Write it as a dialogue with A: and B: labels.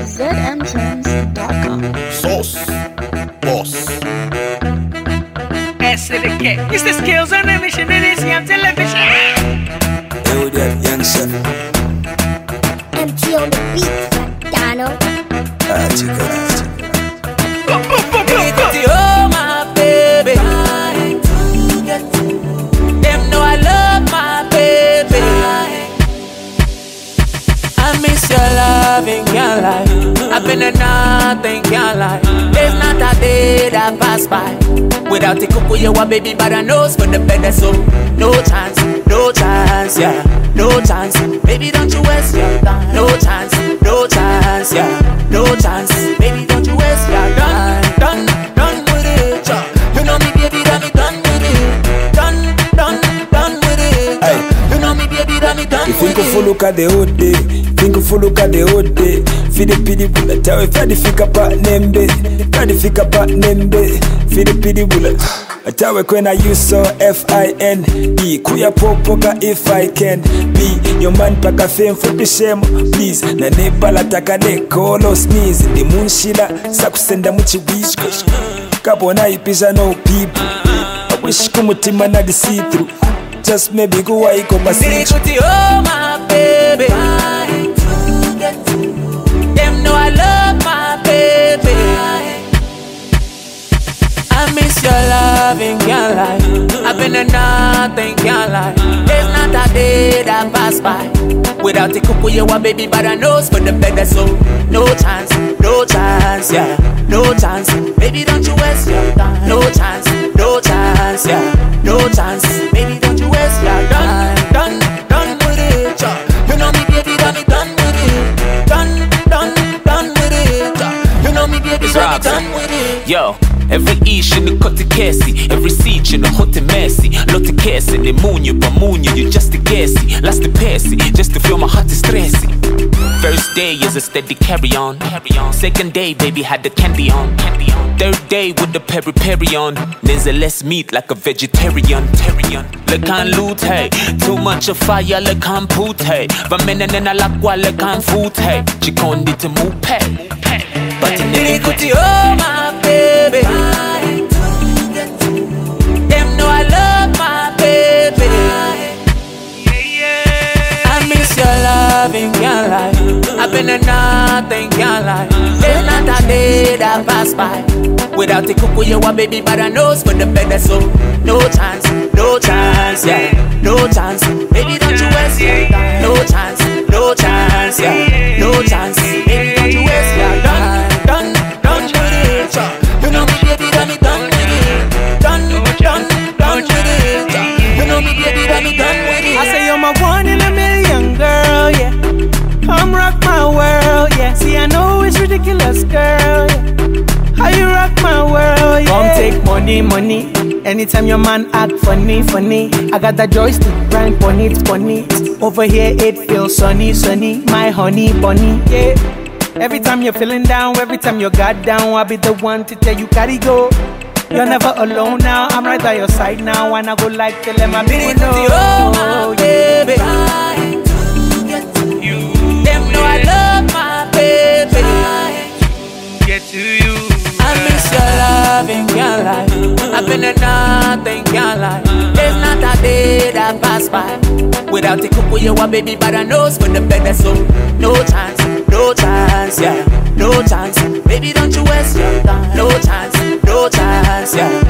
A: zmtunes.com.
B: Sauce. Boss.
C: S to the K. It's the skills on the mission in this young television.
D: Yo, that young chef.
E: MT on the beat, Donald.
D: Check it out.
F: Oh, my baby. Them know I love my baby. I miss your loving, can't lie. I've been a nothing, can't lie. There's not a day that pass by without a cuckoo, you a baby, but I know for the better, so no chance, yeah, no chance. Baby, don't you waste your time. No chance, yeah, no chance. Baby, don't you waste your time. Done with it, yeah. You know me, baby, done with it. Done with it, yeah. You know me, baby, done with it.
D: You think of look at the whole day. Think of look at the whole day. Feed the pity bullet. Tell me, Freddy fika pa nembe. Feed the pity bullet. I tell me when I use so FINE. Kuya popoka if I can be your man paka fame for the shame. Please, na nebala takane kolo sneeze. The moon shila sakusenda muchi wish. Kabona ipisha no people. I wish kumutima na the see through. Just maybe go away go passage.
F: Oh my baby. Them know I love my baby. I miss your loving, can't lie. I've been a nothing, can't lie. There's not a day that pass by without a cuckoo, you a baby, but I know for the better, so no chance, yeah, no chance. Baby, don't you waste your time. No chance, yeah, no chance. Baby, don't you waste your time. Done with it, yeah. You know me, baby, done with it. Done with it, yeah. You know me, baby, done with it.
G: Yo. Every ish in the cut Casey, every siege in the hot messy. Lot of Casey, they moon you, you just a gassy. Last the passy, just to feel my heart is stressy. First day is a steady carry on. Second day, baby, had the candy on. Third day with the peri on. There's a less meat like a vegetarian. Look on loot, hey. Too much of fire, look on poot, hey. Vamena nena lakwa, look on food, hey. Chikondi to move, pay. But in the
F: oh my baby. Them know I love my baby. I miss your loving, can't lie. I've been a nothing, can't lie. There's not a day that pass by without a cuckoo, you a baby, but I know for the better, so no chance, yeah, no chance. Baby, don't you waste your time. No chance, yeah, no chance. Baby, don't you waste your time. Done with it, yeah. You know me, baby, done with it. Done with it, yeah. You know me, baby, done with it.
C: I say you're my one in a million, girl, yeah. Come rock my world, yeah. See, I know it's ridiculous, girl, yeah. How you rock my world, yeah. Come take money. Anytime your man act funny. I got that joystick, grind funny. Over here it feels sunny. My honey bunny, yeah. Every time you're feeling down, every time you got down, I'll be the one to tell you gotta go. You're never alone now, I'm right by your side now. And I go like to let my baby know.
F: Oh my baby. Them know I love my baby.
C: Get to you.
F: I miss your loving, can't lie. I've been a nothing, can't lie. There's not a day that pass by without a cuckoo, you a baby, but I know for the better, so no chance, yeah, no chance. Baby, don't you waste your time. No chance, yeah,